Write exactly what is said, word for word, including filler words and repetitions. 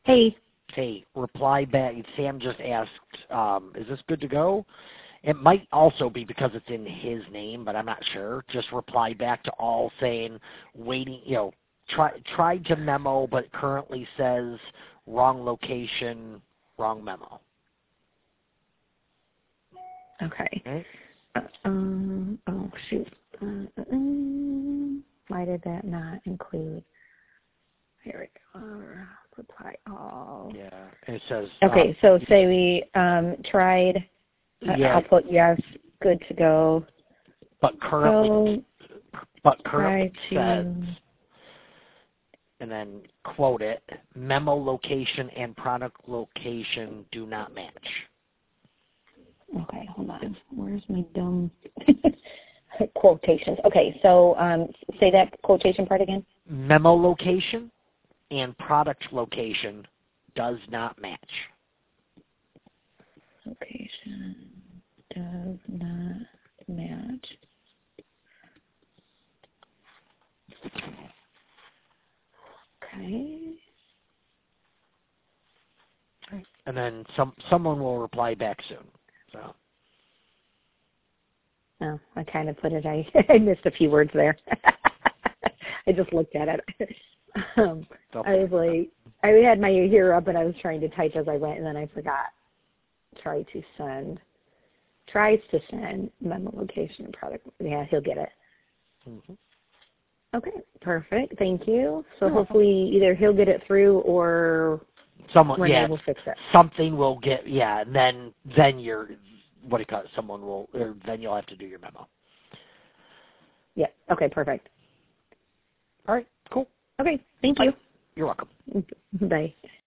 Hey. Hey, reply back. Sam just asked, um, is this good to go? It might also be because it's in his name, but I'm not sure. Just reply back to all saying, waiting, you know, try, tried to memo, but currently says wrong location, wrong memo. Okay. Okay. Uh, um, oh, shoot. Uh, um, why did that not include? Here we go. Uh, reply all. Yeah. And it says. Okay, Um, so say we um, tried. Uh, yeah. I'll put yes, good to go. But currently, So but try currently to. says, and then quote it, memo location and product location do not match. Okay, hold on. Where's my dumb quotations? Okay, so um, say that quotation part again. Memo location and product location does not match. Location does not match. Okay. And then some someone will reply back soon. So. Oh, I kind of put it. I, I missed a few words there. I just looked at it. Um, I was like, I had my ear up and I was trying to type as I went, and then I forgot. Try to send. Tries to send memo location and product. Yeah, he'll get it. Mm-hmm. Okay, perfect. Thank you. So You're hopefully welcome. either he'll get it through or someone, Renee yeah, will fix it. something will get, yeah, and then then you're, what do you call it? Someone will, or then you'll have to do your memo. Yeah. Okay, perfect. All right, cool. Okay, thank Bye. you. You're welcome. Bye.